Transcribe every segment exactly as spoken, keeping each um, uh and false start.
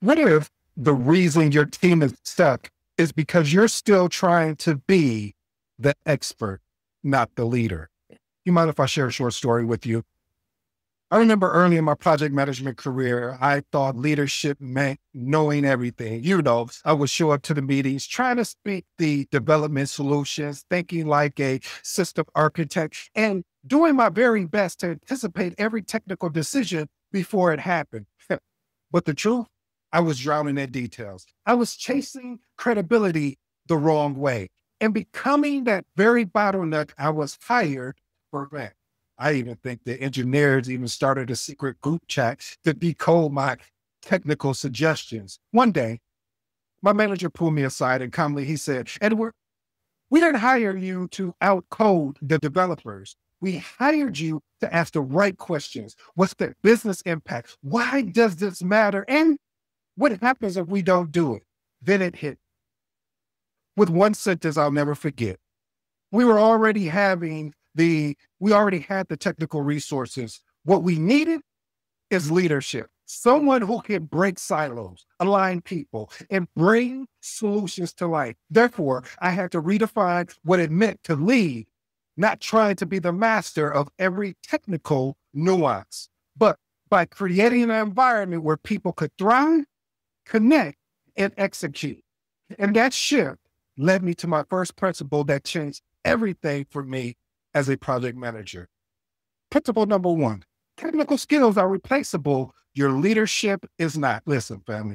What if the reason your team is stuck is because you're still trying to be the expert, not the leader? You mind if I share a short story with you? I remember early in my project management career, I thought leadership meant knowing everything. You know, I would show up to the meetings, trying to speak the development solutions, thinking like a system architect, and doing my very best to anticipate every technical decision before it happened. But the truth, I was drowning in details. I was chasing credibility the wrong way and becoming that very bottleneck I was hired for. That. I even think the engineers even started a secret group chat to decode my technical suggestions. One day, my manager pulled me aside and calmly he said, "Edward, we didn't hire you to outcode the developers. We hired you to ask the right questions. What's the business impact? Why does this matter? And what happens if we don't do it?" Then it hit. With one sentence I'll never forget. We were already having the, we already had the technical resources. What we needed is leadership. Someone who can break silos, align people, and bring solutions to life. Therefore, I had to redefine what it meant to lead, not trying to be the master of every technical nuance, but by creating an environment where people could thrive, connect, and execute. And that shift led me to my first principle that changed everything for me as a project manager. Principle number one, technical skills are replaceable. Your leadership is not. Listen, family.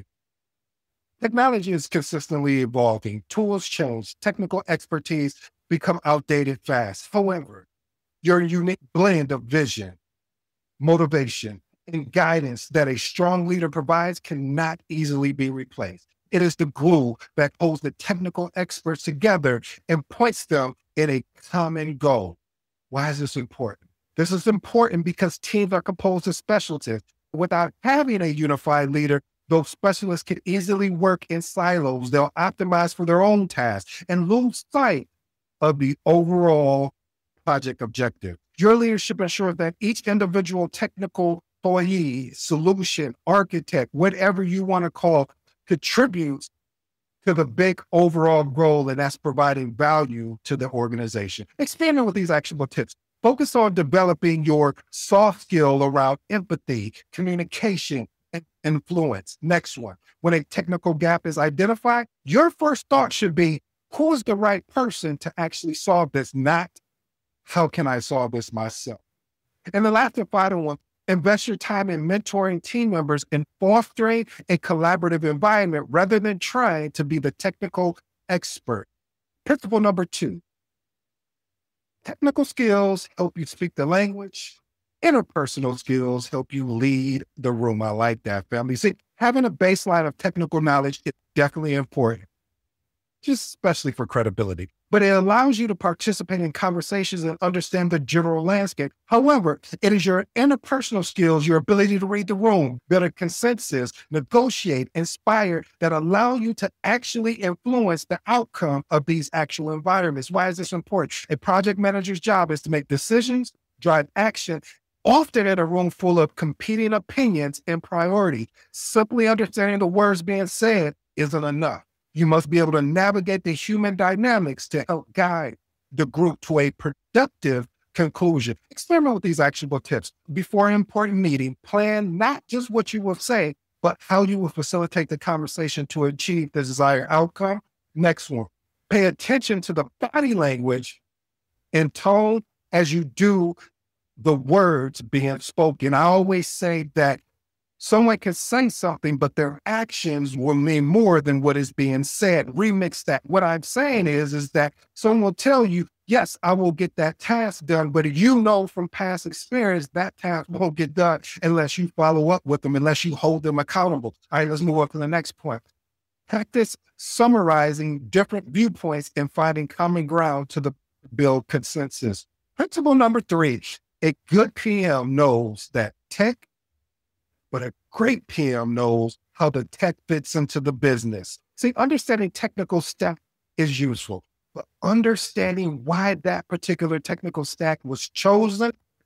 Technology is consistently evolving. Tools change. Technical expertise become outdated fast. However, your unique blend of vision, motivation, and guidance that a strong leader provides cannot easily be replaced. It is the glue that holds the technical experts together and points them in a common goal. Why is this important? This is important because teams are composed of specialists. Without having a unified leader, those specialists can easily work in silos. They'll optimize for their own tasks and lose sight of the overall project objective. Your leadership ensures that each individual technical employee, solution, architect, whatever you want to call, contributes to the big overall goal, and that's providing value to the organization. Expanding with these actionable tips. Focus on developing your soft skill around empathy, communication, and influence. Next one. When a technical gap is identified, your first thought should be, who is the right person to actually solve this? Not, how can I solve this myself? And the last and final one, invest your time in mentoring team members and fostering a collaborative environment rather than trying to be the technical expert. Principle number two, technical skills help you speak the language. Interpersonal skills help you lead the room. I like that, family. See, having a baseline of technical knowledge is definitely important, just especially for credibility, but it allows you to participate in conversations and understand the general landscape. However, it is your interpersonal skills, your ability to read the room, build a consensus, negotiate, inspire, that allow you to actually influence the outcome of these actual environments. Why is this important? A project manager's job is to make decisions, drive action, often in a room full of competing opinions and priority. Simply understanding the words being said isn't enough. You must be able to navigate the human dynamics to help guide the group to a productive conclusion. Experiment with these actionable tips. Before an important meeting, plan not just what you will say, but how you will facilitate the conversation to achieve the desired outcome. Next one, pay attention to the body language and tone as you do the words being spoken. I always say that someone can say something, but their actions will mean more than what is being said. Remix that. What I'm saying is, is that someone will tell you, yes, I will get that task done, but you know from past experience, that task won't get done unless you follow up with them, unless you hold them accountable. All right, let's move on to the next point. Practice summarizing different viewpoints and finding common ground to the build consensus. Principle number three, a good P M knows that tech, but a great P M knows how the tech fits into the business. See, understanding technical stack is useful, but understanding why that particular technical stack was chosen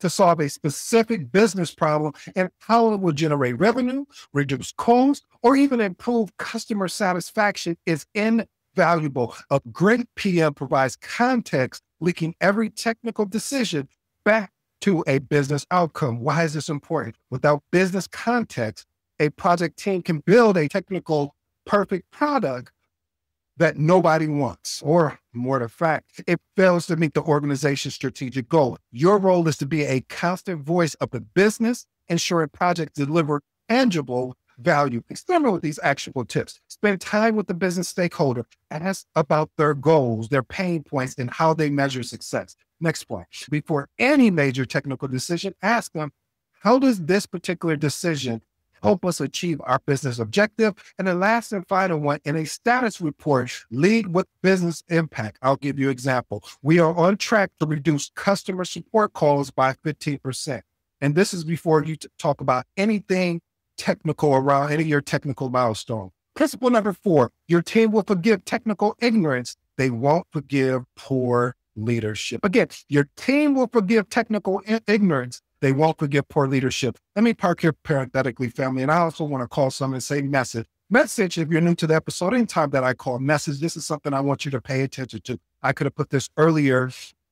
to solve a specific business problem and how it will generate revenue, reduce costs, or even improve customer satisfaction is invaluable. A great P M provides context, linking every technical decision back to a business outcome. Why is this important? Without business context, a project team can build a technical perfect product that nobody wants, or more to fact, it fails to meet the organization's strategic goal. Your role is to be a constant voice of the business, ensuring projects deliver tangible value. Experiment with these actionable tips. Spend time with the business stakeholder. Ask about their goals, their pain points, and how they measure success. Next point. Before any major technical decision, ask them, how does this particular decision help us achieve our business objective? And the last and final one, in a status report, lead with business impact. I'll give you an example. We are on track to reduce customer support calls by fifteen percent. And this is before you t- talk about anything technical around any of your technical milestone. Principle number four, your team will forgive technical ignorance. They won't forgive poor leadership. Again, your team will forgive technical I- ignorance. They won't forgive poor leadership. Let me park here parenthetically, family. And I also want to call someone and say message. Message, if you're new to the episode, anytime that I call message, this is something I want you to pay attention to. I could have put this earlier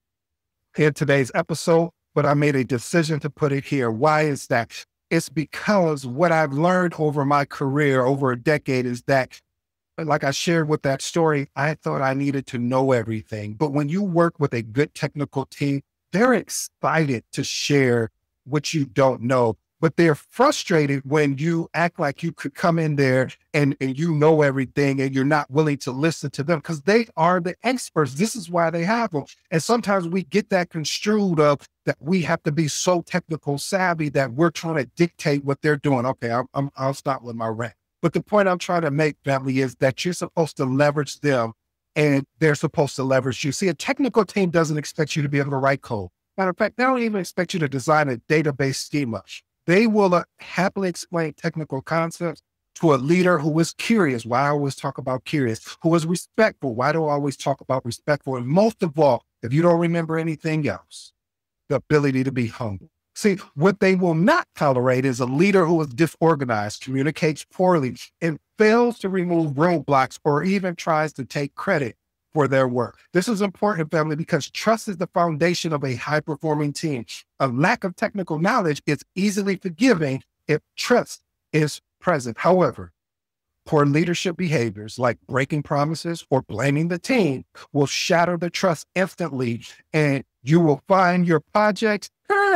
in today's episode, but I made a decision to put it here. Why is that? It's because what I've learned over my career, over a decade, is that, like I shared with that story, I thought I needed to know everything. But when you work with a good technical team, they're excited to share what you don't know, but they're frustrated when you act like you could come in there and, and you know everything and you're not willing to listen to them because they are the experts. This is why they have them. And sometimes we get that construed of that we have to be so technical savvy that we're trying to dictate what they're doing. Okay, I'm, I'm, I'll stop with my rant. But the point I'm trying to make, family, is that you're supposed to leverage them and they're supposed to leverage you. See, a technical team doesn't expect you to be able to write code. Matter of fact, they don't even expect you to design a database schema. They will uh, happily explain technical concepts to a leader who is curious. Why I always talk about curious, who is respectful. Why do I always talk about respectful? And most of all, if you don't remember anything else, the ability to be humble. See, what they will not tolerate is a leader who is disorganized, communicates poorly, and fails to remove roadblocks or even tries to take credit for their work. This is important, family, because trust is the foundation of a high-performing team. A lack of technical knowledge is easily forgiven if trust is present. However, poor leadership behaviors like breaking promises or blaming the team will shatter the trust instantly, and you will find your projects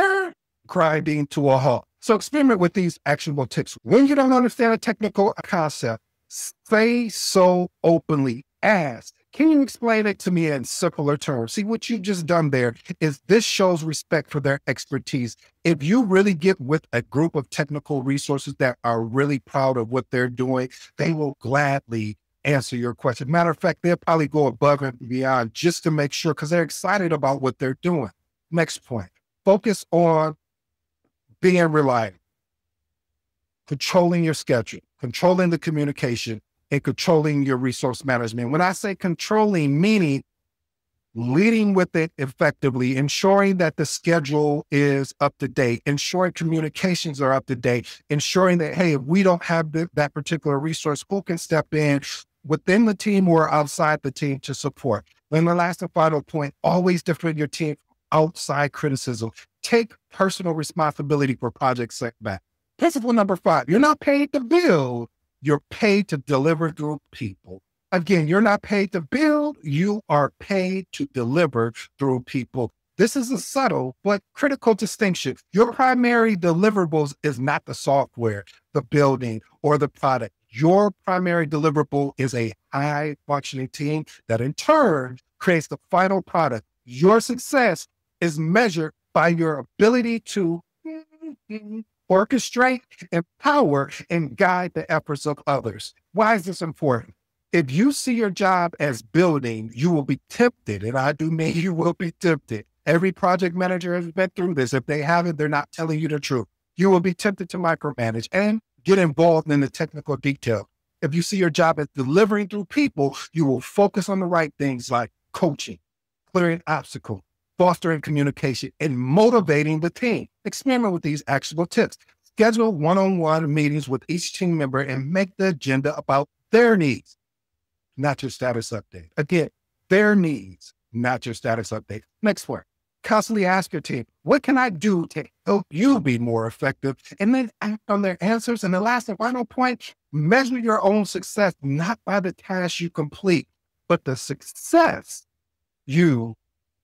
grinding to a halt. So experiment with these actionable tips. When you don't understand a technical concept, say so openly. Ask, can you explain it to me in simpler terms? See, what you've just done there is this shows respect for their expertise. If you really get with a group of technical resources that are really proud of what they're doing, they will gladly answer your question. Matter of fact, they'll probably go above and beyond just to make sure because they're excited about what they're doing. Next point, focus on being reliable, controlling your schedule, controlling the communication, and controlling your resource management. When I say controlling, meaning leading with it effectively, ensuring that the schedule is up to date, ensuring communications are up to date, ensuring that, hey, if we don't have th- that particular resource, who can step in within the team or outside the team to support. Then the last and final point, always defend your team from outside criticism. Take personal responsibility for project setback. Principle number five, you're not paid to build, you're paid to deliver through people. Again, you're not paid to build, you are paid to deliver through people. This is a subtle but critical distinction. Your primary deliverables is not the software, the building, or the product. Your primary deliverable is a high-functioning team that in turn creates the final product. Your success is measured by your ability to orchestrate, empower, and guide the efforts of others. Why is this important? If you see your job as building, you will be tempted, and I do mean you will be tempted. Every project manager has been through this. If they haven't, they're not telling you the truth. You will be tempted to micromanage and get involved in the technical detail. If you see your job as delivering through people, you will focus on the right things like coaching, clearing obstacles, fostering communication, and motivating the team. Experiment with these actionable tips. Schedule one-on-one meetings with each team member and make the agenda about their needs, not your status update. Again, their needs, not your status update. Next one, constantly ask your team, what can I do to help you be more effective? And then act on their answers. And the last and final point, measure your own success, not by the tasks you complete, but the success you,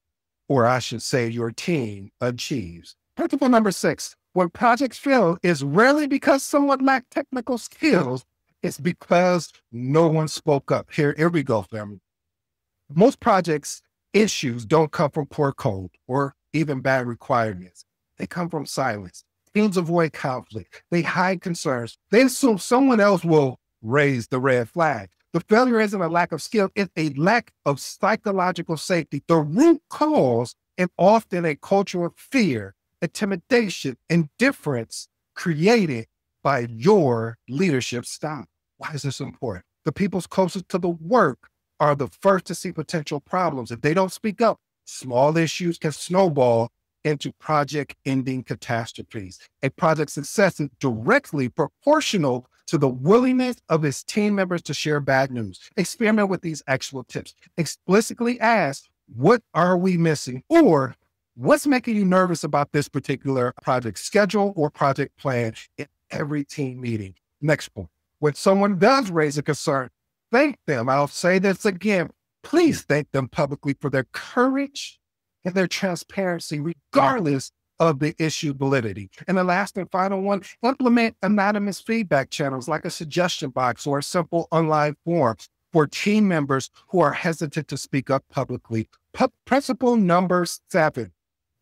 or I should say your team, achieves. Principle number six, when projects fail, is rarely because someone lacked technical skills. It's because no one spoke up. Here, here we go, family. Most projects issues don't come from poor code or even bad requirements. They come from silence. Teams avoid conflict. They hide concerns. They assume someone else will raise the red flag. The failure isn't a lack of skill. It's a lack of psychological safety. The root cause is often a culture of fear, intimidation, indifference created by your leadership style. Why is this important? The people closest to the work are the first to see potential problems. If they don't speak up, small issues can snowball into project-ending catastrophes. A project's success is directly proportional to the willingness of its team members to share bad news. Experiment with these actual tips. Explicitly ask, what are we missing? Or what's making you nervous about this particular project schedule or project plan in every team meeting? Next point, when someone does raise a concern, thank them. I'll say this again. Please thank them publicly for their courage and their transparency, regardless of the issue validity. And the last and final one, implement anonymous feedback channels like a suggestion box or a simple online form for team members who are hesitant to speak up publicly. P- principle number seven,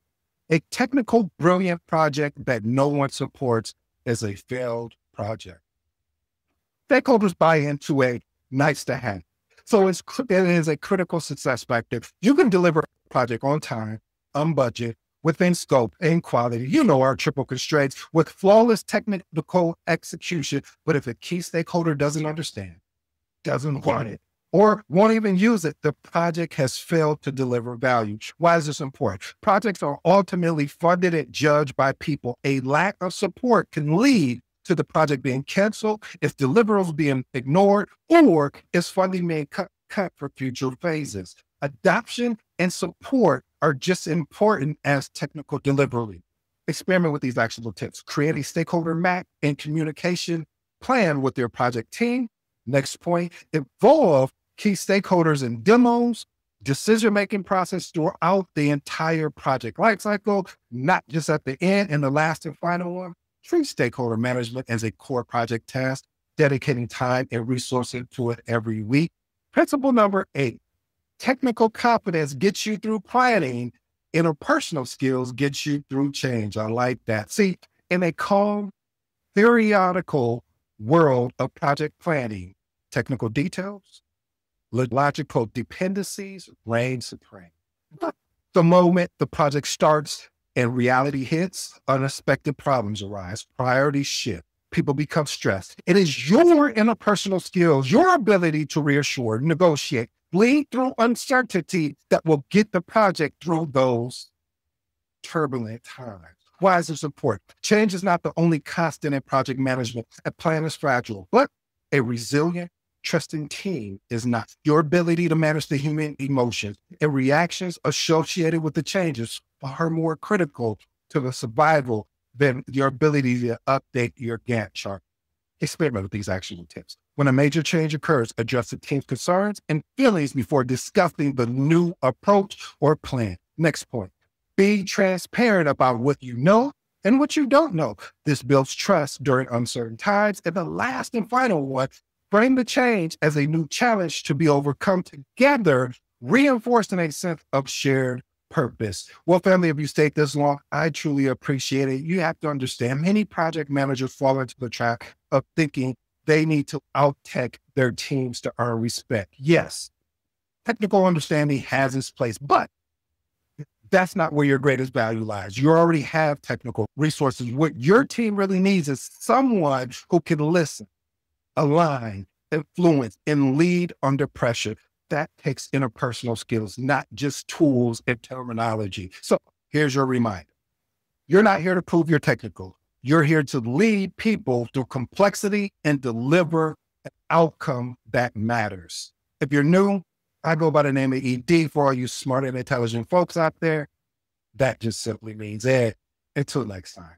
a technical, brilliant project that no one supports is a failed project. Stakeholders buy into a nice to have. So it's, it is a critical success factor. You can deliver a project on time, on budget, within scope and quality. You know our triple constraints with flawless technical execution. But if a key stakeholder doesn't understand, doesn't want it, or won't even use it, the project has failed to deliver value. Why is this important? Projects are ultimately funded and judged by people. A lack of support can lead to the project being canceled, its deliverables being ignored, or its funding being cut, cut for future phases. Adoption and support are just as important as technical delivery. Experiment with these actionable tips. Create a stakeholder map and communication plan with your project team. Next point, involve key stakeholders in demos, decision-making process throughout the entire project lifecycle, not just at the end. And the last and final one, treat stakeholder management as a core project task, dedicating time and resources to it every week. Principle number eight, technical competence gets you through planning. Interpersonal skills get you through change. I like that. See, in a calm, periodical world of project planning, technical details, logical dependencies reign supreme. But the moment the project starts and reality hits, unexpected problems arise, priorities shift, people become stressed. It is your interpersonal skills, your ability to reassure, negotiate, lead through uncertainty that will get the project through those turbulent times. Why is this important? Change is not the only constant in project management. A plan is fragile, but a resilient, trusting team is not. Your ability to manage the human emotions and reactions associated with the changes far more critical to the survival than your ability to update your Gantt chart. Experiment with these actionable tips. When a major change occurs, address the team's concerns and feelings before discussing the new approach or plan. Next point, be transparent about what you know and what you don't know. This builds trust during uncertain times. And the last and final one, frame the change as a new challenge to be overcome together, reinforcing a sense of shared purpose. Well, family, if you stayed this long, I truly appreciate it. You have to understand many project managers fall into the trap of thinking they need to out-tech their teams to earn respect. Yes, technical understanding has its place, but that's not where your greatest value lies. You already have technical resources. What your team really needs is someone who can listen, align, influence, and lead under pressure. that takes interpersonal skills, not just tools and terminology. So here's your reminder. You're not here to prove you're technical. You're here to lead people through complexity and deliver an outcome that matters. If you're new, I go by the name of E D. For all you smart and intelligent folks out there, that just simply means Ed. Until next time.